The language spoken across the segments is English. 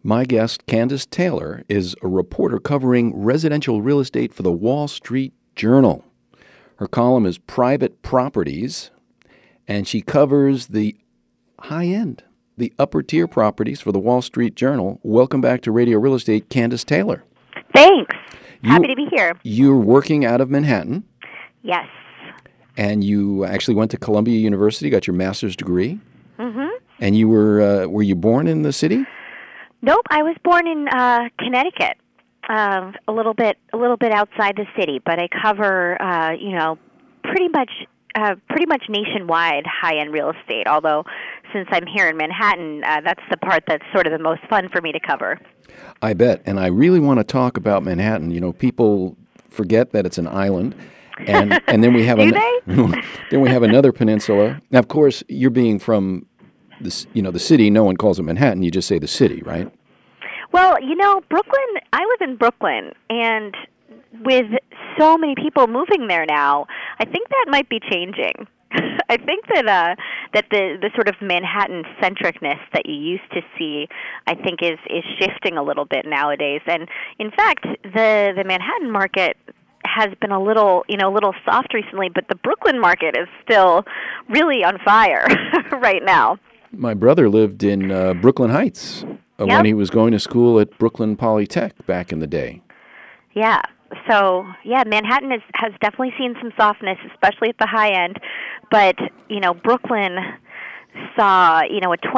My guest, Candace Taylor, is a reporter covering residential real estate for the Wall Street Journal. Her column is Private Properties, and she covers the high-end, the upper-tier properties for the Wall Street Journal. Welcome back to Radio Real Estate, Candace Taylor. Thanks. Happy to be here. You're working out of Manhattan. Yes. And you actually went to Columbia University, got your master's degree. Mm-hmm. And you were you born in the city? Nope, I was born in Connecticut, a little bit outside the city, but I cover, pretty much nationwide high-end real estate. Although, since I'm here in Manhattan, that's the part that's sort of the most fun for me to cover. I bet, and I really want to talk about Manhattan. You know, people forget that it's an island, and then we have then we have another peninsula. Now, of course, you're being from the city. No one calls it Manhattan. You just say the city, right? Well, Brooklyn, I live in Brooklyn, and with so many people moving there now, I think that might be changing. I think that the sort of Manhattan centricness that you used to see, I think is shifting a little bit nowadays. And in fact, the Manhattan market has been a little soft recently, but the Brooklyn market is still really on fire right now. My brother lived in Brooklyn Heights when he was going to school at Brooklyn Polytech back in the day. Yeah. So, Manhattan has definitely seen some softness, especially at the high end. But, Brooklyn saw, a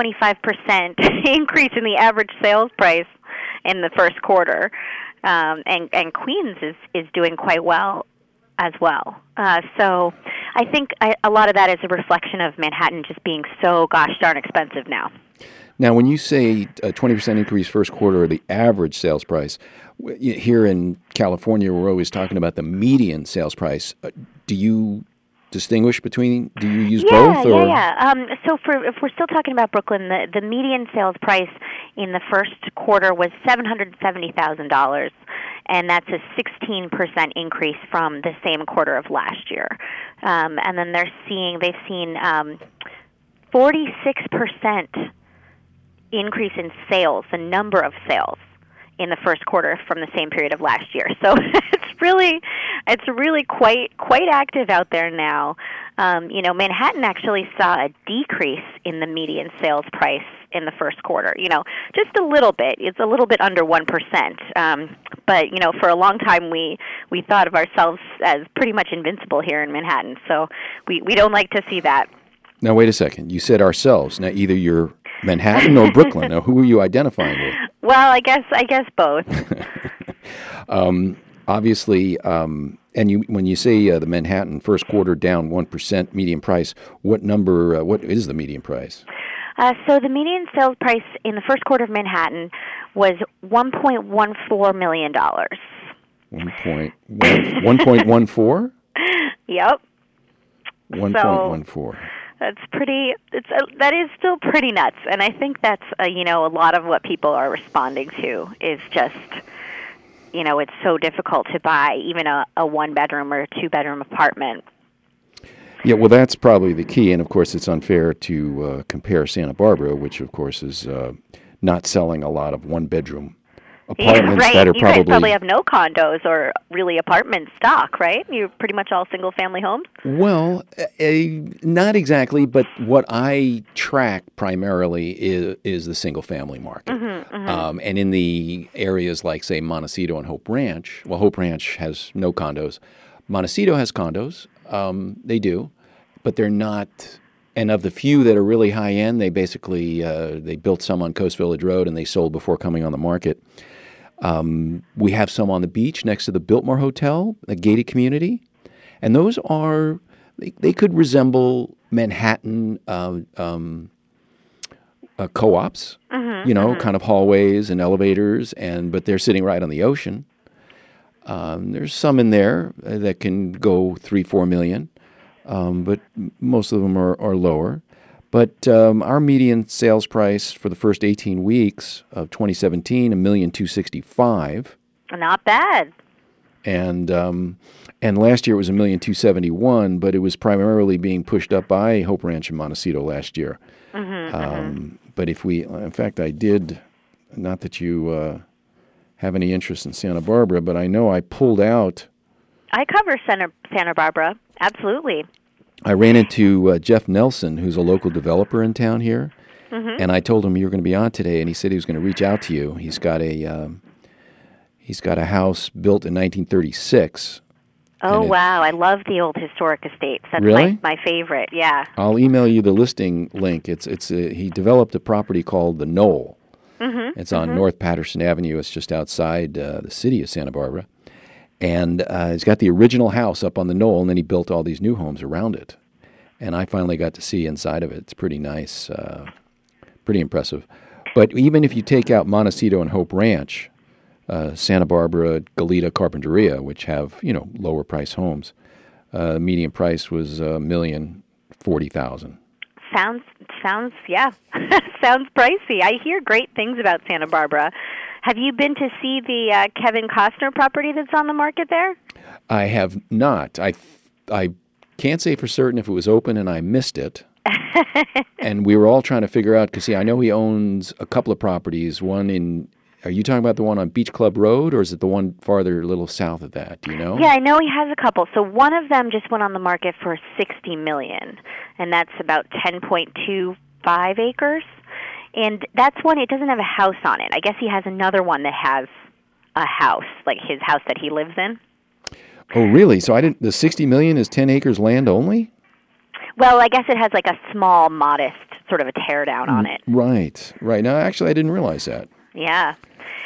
25% increase in the average sales price in the first quarter. And Queens is doing quite well as well. So I think a lot of that is a reflection of Manhattan just being so gosh darn expensive now. Now, when you say a 20% increase first quarter of the average sales price, here in California, we're always talking about the median sales price. Do you distinguish between, do you use both? Or? So if we're still talking about Brooklyn, the median sales price in the first quarter was $770,000, and that's a 16% increase from the same quarter of last year. And then they've seen 46% increase in sales, the number of sales in the first quarter from the same period of last year. So it's really quite active out there now. Manhattan actually saw a decrease in the median sales price in the first quarter. Just a little bit. It's a little bit under 1%. But for a long time we thought of ourselves as pretty much invincible here in Manhattan. So we don't like to see that. Now wait a second. You said ourselves. Now either you're Manhattan or Brooklyn. Now who are you identifying with? Well, I guess both. Obviously, and when you say the Manhattan first quarter down 1% median price, what is the median price? So the median sales price in the first quarter of Manhattan was $1.14 million. 1.14? Yep. 1.14. That is still pretty nuts, and I think that's a lot of what people are responding to is just it's so difficult to buy even a 1-bedroom or a 2-bedroom apartment. Yeah, well, that's probably the key, and of course, it's unfair to compare Santa Barbara, which of course is not selling a lot of 1-bedroom apartments that are You guys probably have no condos or really apartment stock, right? You're pretty much all single-family homes? Well, not exactly, but what I track primarily is the single-family market. Mm-hmm, mm-hmm. And in the areas like, say, Montecito and Hope Ranch, well, Hope Ranch has no condos. Montecito has condos. They do, but they're not... And of the few that are really high-end, they basically they built some on Coast Village Road and they sold before coming on the market. We have some on the beach next to the Biltmore Hotel, a gated community. And those are, they could resemble Manhattan co-ops, kind of hallways and elevators, but they're sitting right on the ocean. There's some in there that can go $3-4 million. But most of them are lower. But our median sales price for the first 18 weeks of 2017, $1,265,000. Not bad. And last year it was $1,271,000, but it was primarily being pushed up by Hope Ranch and Montecito last year. Mm-hmm, But in fact, I did not that you have any interest in Santa Barbara, but I know I pulled out. I cover Santa Barbara, absolutely. I ran into Jeff Nelson, who's a local developer in town here, and I told him you were going to be on today, and he said he was going to reach out to you. He's got a house built in 1936. Oh, wow. I love the old historic estates. That's Really? my favorite, yeah. I'll email you the listing link. He developed a property called the Knoll. It's on North Patterson Avenue. It's just outside the city of Santa Barbara. And he's got the original house up on the knoll, and then he built all these new homes around it. And I finally got to see inside of it. It's pretty nice, pretty impressive. But even if you take out Montecito and Hope Ranch, Santa Barbara, Goleta, Carpinteria, which have lower price homes, median price was $1,040,000. Sounds yeah, sounds pricey. I hear great things about Santa Barbara. Have you been to see the Kevin Costner property that's on the market there? I have not. I can't say for certain if it was open and I missed it. And we were all trying to figure out, because I know he owns a couple of properties. One in, are you talking about the one on Beach Club Road, or is it the one farther a little south of that? Do you know? Yeah, I know he has a couple. So one of them just went on the market for $60 million, and that's about 10.25 acres. And that's one, it doesn't have a house on it. I guess he has another one that has a house, like his house that he lives in. Oh, really? So the $60 million is 10 acres land only? Well, I guess it has like a small, modest sort of a tear down on it. Right. No, actually, I didn't realize that. Yeah.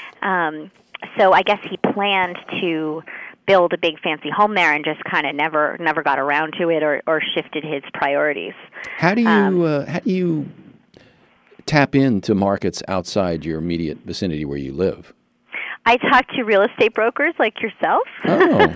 So I guess he planned to build a big fancy home there and just kind of never got around to it or shifted his priorities. How do you tap into markets outside your immediate vicinity where you live? I talk to real estate brokers like yourself. Oh.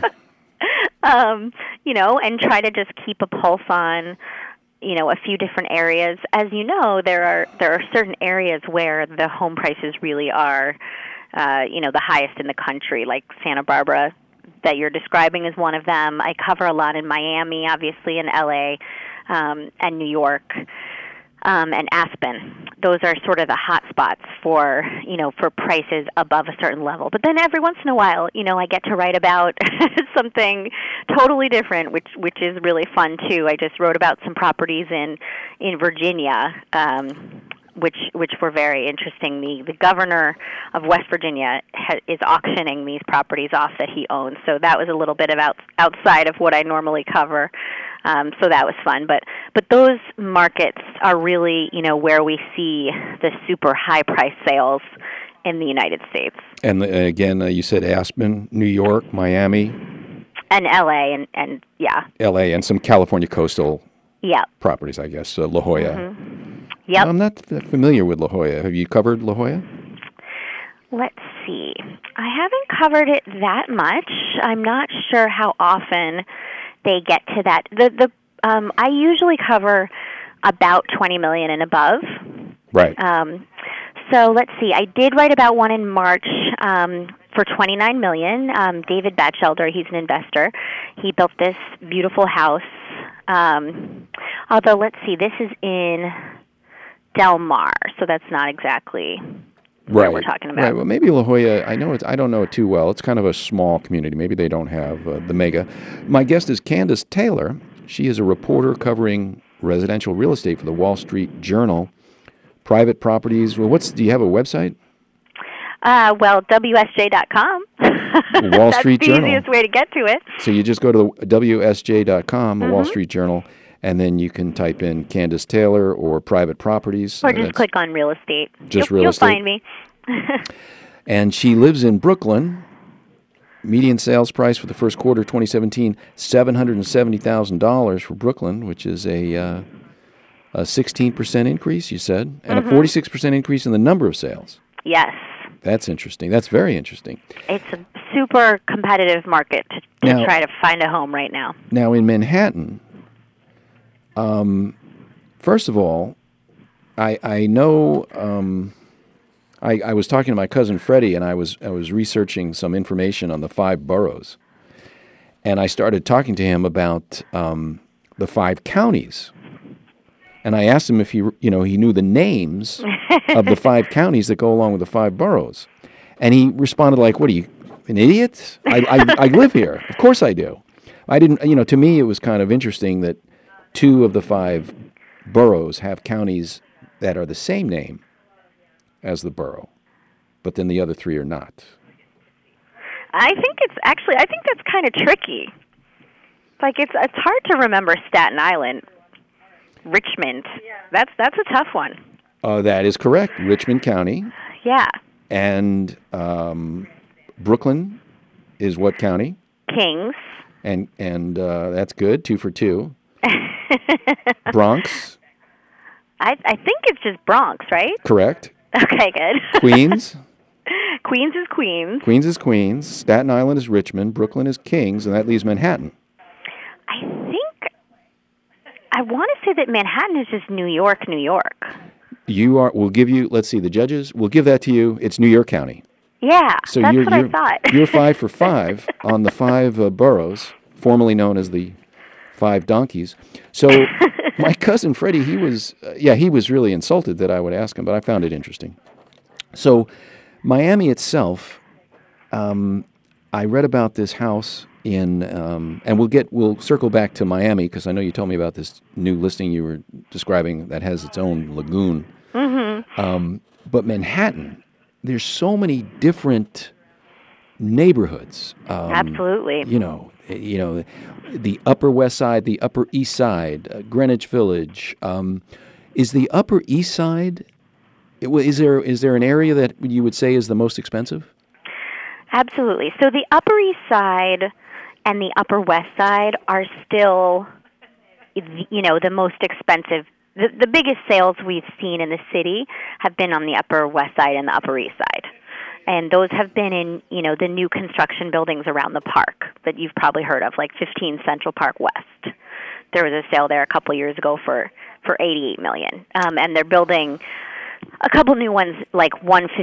And try to just keep a pulse on, a few different areas. As you know, there are certain areas where the home prices really are, the highest in the country, like Santa Barbara that you're describing is one of them. I cover a lot in Miami, obviously, in LA, and New York. And Aspen. Those are sort of the hot spots for prices above a certain level. But then every once in a while, I get to write about something totally different, which is really fun too. I just wrote about some properties in Virginia, which were very interesting. The governor of West Virginia is auctioning these properties off that he owns. So that was a little bit of outside of what I normally cover. So that was fun. But those markets are really, where we see the super high price sales in the United States. And again, you said Aspen, New York, Miami. And L.A. and yeah. L.A. and some California coastal yeah. properties, I guess. La Jolla. Mm-hmm. Yep. I'm not familiar with La Jolla. Have you covered La Jolla? Let's see. I haven't covered it that much. I'm not sure how often they get to that. I usually cover about $20 million and above. Right. So let's see. I did write about one in March for $29 million. David Batchelder, he's an investor. He built this beautiful house. Although, let's see, this is in Del Mar, so that's not exactly where we're talking about. Right. Well, maybe La Jolla, I don't know it too well. It's kind of a small community. Maybe they don't have the mega. My guest is Candace Taylor. She is a reporter covering residential real estate for the Wall Street Journal. Private properties. Well, do you have a website? WSJ.com. Wall Street That's the Journal. easiest way to get to it. So you just go to the WSJ.com, the Wall Street Journal, and then you can type in Candace Taylor or private properties. Or just click on real estate. Real estate. You'll find me. And she lives in Brooklyn. Median sales price for the first quarter 2017, $770,000 for Brooklyn, which is a 16% increase, you said, and a 46% increase in the number of sales. Yes. That's interesting. That's very interesting. It's a super competitive market to try to find a home right now. Now, in Manhattan, first of all, I know I was talking to my cousin Freddie, and I was researching some information on the 5 boroughs, and I started talking to him about the 5 counties And I asked him if he knew the names of the 5 counties that go along with the 5 boroughs. And he responded like, "What are you, an idiot? I live here. Of course I do." I didn't, to me it was kind of interesting that 2 of the 5 boroughs have counties that are the same name as the borough, but then the other 3 are not. I think that's kind of tricky. Like it's hard to remember Staten Island, Richmond. That's a tough one. That is correct. Richmond County. Yeah. And Brooklyn is what county? Kings. And that's good. 2 for 2. Bronx. I think it's just Bronx, right? Correct. Okay, good. Queens. Queens is Queens. Queens is Queens. Staten Island is Richmond. Brooklyn is Kings, and that leaves Manhattan. I want to say that Manhattan is just New York, New York. We'll give you, let's see, the judges, we'll give that to you. It's New York County. Yeah, so that's what I thought. You're 5 for 5 on the 5 boroughs, formerly known as the 5 donkeys. So my cousin Freddie, he was really insulted that I would ask him, but I found it interesting. So Miami itself, I read about this house in, and we'll circle back to Miami because I know you told me about this new listing you were describing that has its own lagoon. Mm-hmm. But Manhattan, there's so many different neighborhoods. Absolutely. The Upper West Side, the Upper East Side, Greenwich Village. Is the Upper East Side? Is there an area that you would say is the most expensive? Absolutely. So the Upper East Side and the Upper West Side are still, the most expensive. The biggest sales we've seen in the city have been on the Upper West Side and the Upper East Side. And those have been in, the new construction buildings around the park that you've probably heard of, like 15 Central Park West. There was a sale there a couple years ago for $88 million. And they're building a couple new ones, like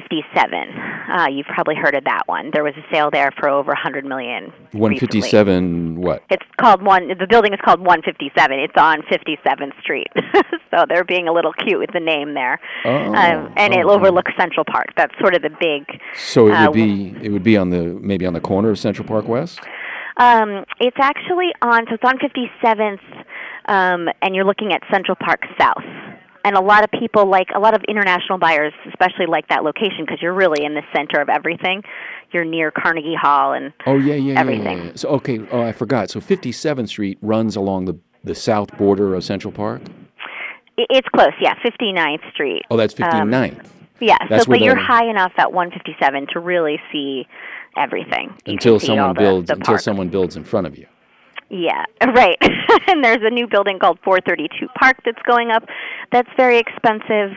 157. You've probably heard of that one. There was a sale there for over $100 million. 157 recently. What? It's called the building is called 157. It's on 57th Street. So they're being a little cute with the name there. It overlooks Central Park. That's sort of the big. So it would be maybe on the corner of Central Park West? It's actually it's on 57th, and you're looking at Central Park South. And a lot of international buyers, especially like that location, because you're really in the center of everything. You're near Carnegie Hall and everything. Yeah. So I forgot. So 57th Street runs along the south border of Central Park. It's close, yeah. 59th Street. Oh, that's 59th. Yeah. But you're high enough at 157 to really see everything. Until someone builds in front of you. Yeah, right. And there's a new building called 432 Park that's going up. That's very expensive.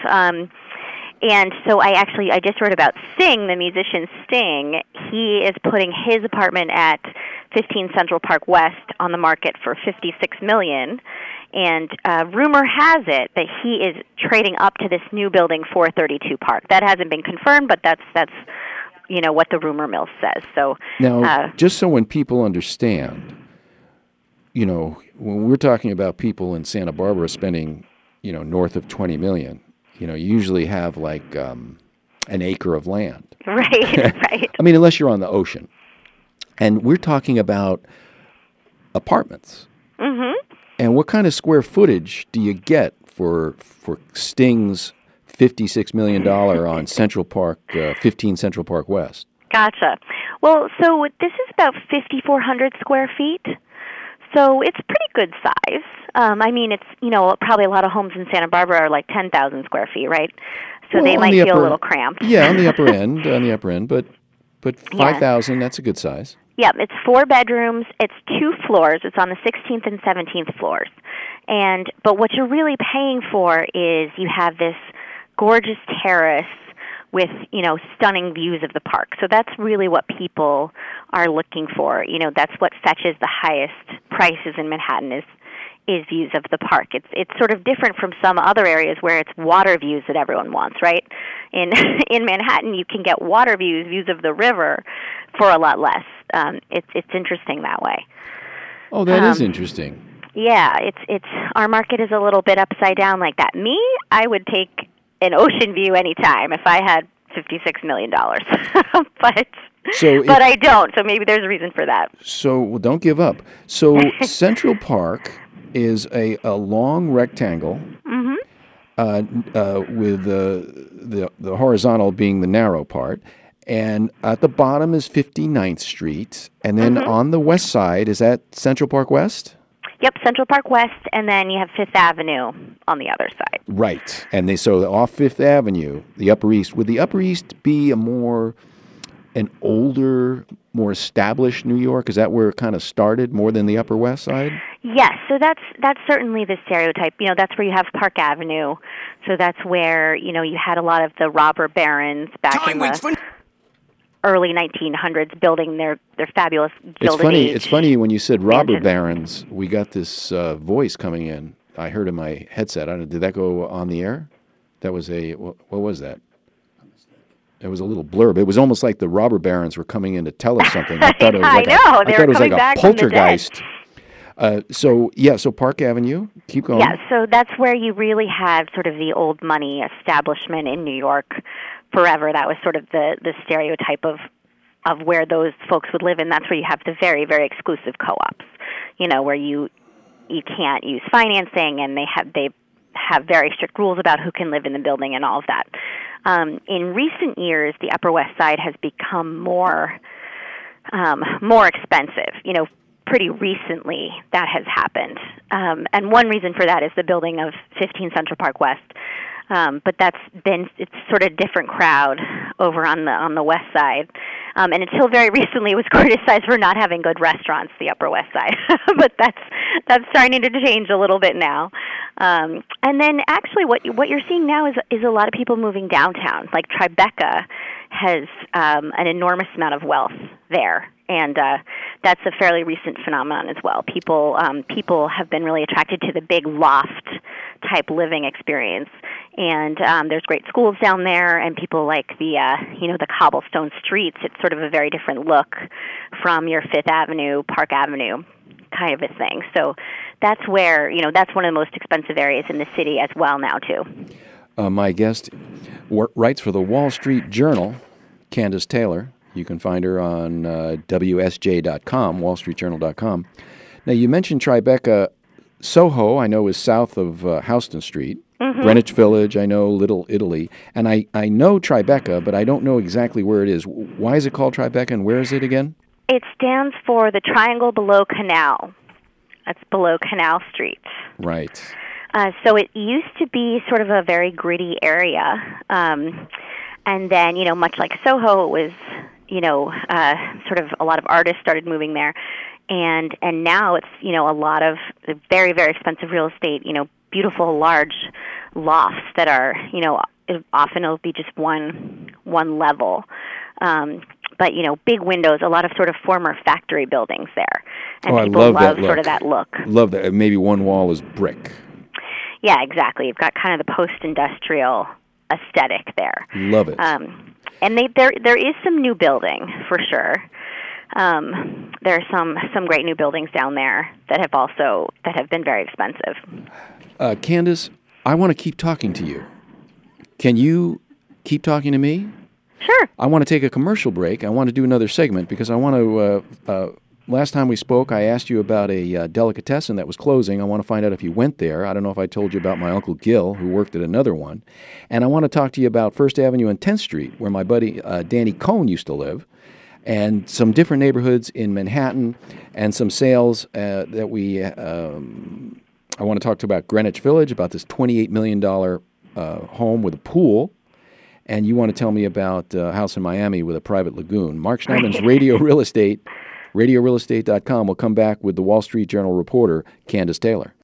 And so I just read about Sting, the musician Sting. He is putting his apartment at 15 Central Park West on the market for $56 million. And rumor has it that he is trading up to this new building, 432 Park. That hasn't been confirmed, but that's what the rumor mill says. So now, just so when people understand, when we're talking about people in Santa Barbara spending, north of $20 million, you usually have like an acre of land. Right. I mean, unless you're on the ocean. And we're talking about apartments. Mm-hmm. And what kind of square footage do you get for Sting's $56 million on Central Park, 15 Central Park West? Gotcha. Well, so this is about 5,400 square feet. So it's pretty good size. It's, probably a lot of homes in Santa Barbara are like 10,000 square feet, right? So they might feel a little cramped. Yeah, on the upper end, but 5,000, that's a good size. Yeah, it's 4 bedrooms. It's 2 floors. It's on the 16th and 17th floors. But what you're really paying for is you have this gorgeous terrace with, stunning views of the park. So that's really what people are looking for. That's what fetches the highest prices in Manhattan is views of the park. It's sort of different from some other areas where it's water views that everyone wants, right? In Manhattan, you can get water views of the river for a lot less. It's interesting that way. Oh, that is interesting. Yeah, it's our market is a little bit upside down like that. Me, I would take an ocean view anytime if I had $56 million. but but I don't, so maybe there's a reason for that. So well, don't give up. So Central Park is a long rectangle with the horizontal being the narrow part. And at the bottom is 59th Street. And then on the west side, is that Central Park West? Yep, Central Park West, and then you have Fifth Avenue on the other side. Right. And so off Fifth Avenue, the Upper East, would the Upper East be an older, more established New York? Is that where it kind of started more than the Upper West Side? Yes, so that's certainly the stereotype. That's where you have Park Avenue. So that's where, you had a lot of the robber barons back in the early 1900s building their fabulous Gilded Age. It's funny when you said robber barons, we got this voice coming in. I heard in my headset. I don't know, did that go on the air? That was what was that? It was a little blurb. It was almost like the robber barons were coming in to tell us something. I thought it was like it was like a poltergeist. So Park Avenue, keep going. Yeah, so that's where you really had sort of the old money establishment in New York forever. That was sort of the stereotype of where those folks would live, and that's where you have the very, very exclusive co-ops, where you can't use financing, and they have very strict rules about who can live in the building and all of that. In recent years, the Upper West Side has become more expensive. Pretty recently that has happened. And one reason for that is the building of 15 Central Park West. But it's sort of a different crowd over on the West Side. And until very recently it was criticized for not having good restaurants, the Upper West Side. But that's starting to change a little bit now. And then actually what you're seeing now is a lot of people moving downtown. Like Tribeca has an enormous amount of wealth there. And that's a fairly recent phenomenon as well. People have been really attracted to the big loft-type living experience. And there's great schools down there, and people like the cobblestone streets. It's sort of a very different look from your Fifth Avenue, Park Avenue kind of a thing. So that's where, that's one of the most expensive areas in the city as well now, too. My guest writes for the Wall Street Journal, Candace Taylor. You can find her on WSJ.com, WallStreetJournal.com. Now, you mentioned Tribeca. Soho, I know, is south of Houston Street. Greenwich Village, I know, Little Italy. And I know Tribeca, but I don't know exactly where it is. Why is it called Tribeca, and where is it again? It stands for the Triangle Below Canal. That's below Canal Street. Right. So it used to be sort of a very gritty area. And then, much like Soho, it was, sort of a lot of artists started moving there. And now it's, a lot of very, very expensive real estate, beautiful, large lofts that are, often it'll be just one level. But, big windows, a lot of sort of former factory buildings there. And people love sort of that look. Love that. Maybe one wall is brick. Yeah, exactly. You've got kind of the post-industrial aesthetic there. Love it. And there is some new building, for sure. There are some great new buildings down there that have been very expensive. Candace, I want to keep talking to you. Can you keep talking to me? Sure. I want to take a commercial break. I want to do another segment because I want to. Last time we spoke, I asked you about a delicatessen that was closing. I want to find out if you went there. I don't know if I told you about my Uncle Gil, who worked at another one. And I want to talk to you about First Avenue and 10th Street, where my buddy Danny Cohn used to live, and some different neighborhoods in Manhattan, and some sales that we... I want to talk to you about Greenwich Village, about this $28 million home with a pool. And you want to tell me about a house in Miami with a private lagoon. Mark Schneiderman's Radio Real Estate, RadioRealEstate.com. We'll come back with the Wall Street Journal reporter, Candace Taylor.